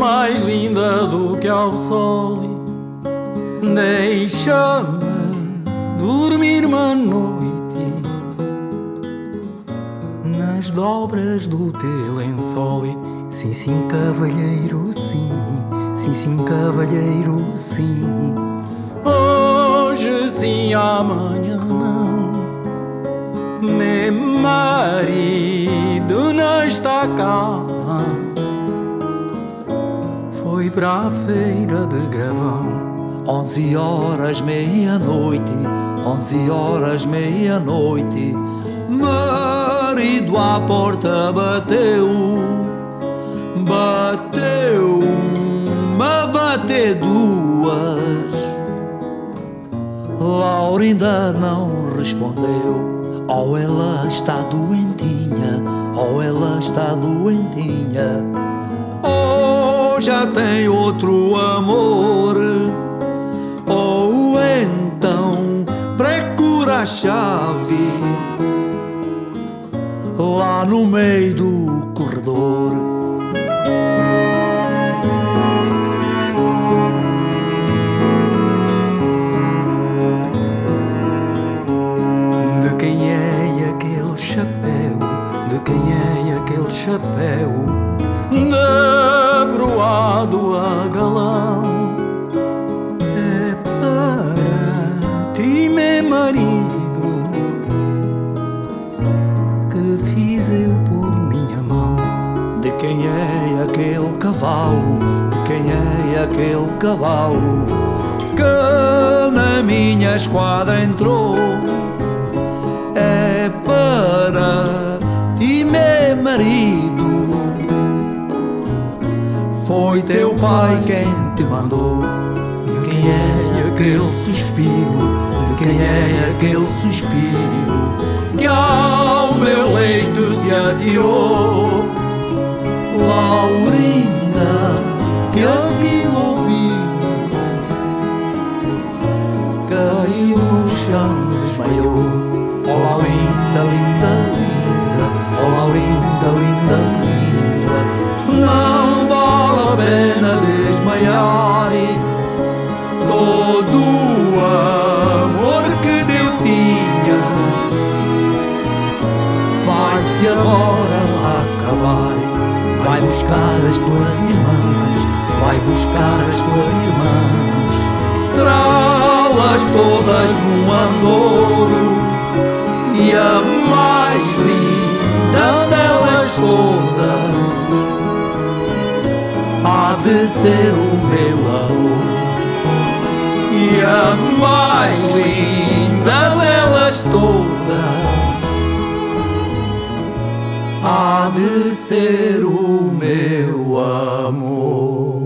mais linda do que ao sol. Deixa-me dormir uma noite nas dobras do teu lençol. Sim, sim, cavalheiro, sim. Sim, sim, cavalheiro, sim. Hoje sim, amanhã não. Meu marido não está cá, foi para a feira de Gravão. 11 horas, meia-noite, 11 horas, meia-noite. Marido à porta bateu, bateu-me, bateu duas. Laurinda não respondeu. Ou ela está doentinha, ou ela está doentinha, ou já tem outro amor, ou então procura a chave lá no meio do corredor. De quem é aquele chapéu? De quem é aquele chapéu? Debruado a galão. É para ti, meu marido, que fiz eu por minha mão. De quem é aquele cavalo? De quem é aquele cavalo que na minha esquadra entrou? É para ti, meu marido, foi teu pai quem te mandou. De quem é aquele suspiro? De quem é aquele suspiro Que ao meu leito se atirou? Laurinda, que aquilo ouvi, caiu no chão, desmaiou. Oh Laurinda, linda, linda, oh Laurinda, linda, linda, não vale a pena desmaiar. Todo o amor que Deus tinha vai-se agora acabar. Vai buscar as tuas irmãs, vai buscar as tuas irmãs, trá-las todas num andouro, e a mais linda delas todas há de ser o meu amor. E a mais linda delas todas há de ser o meu amor.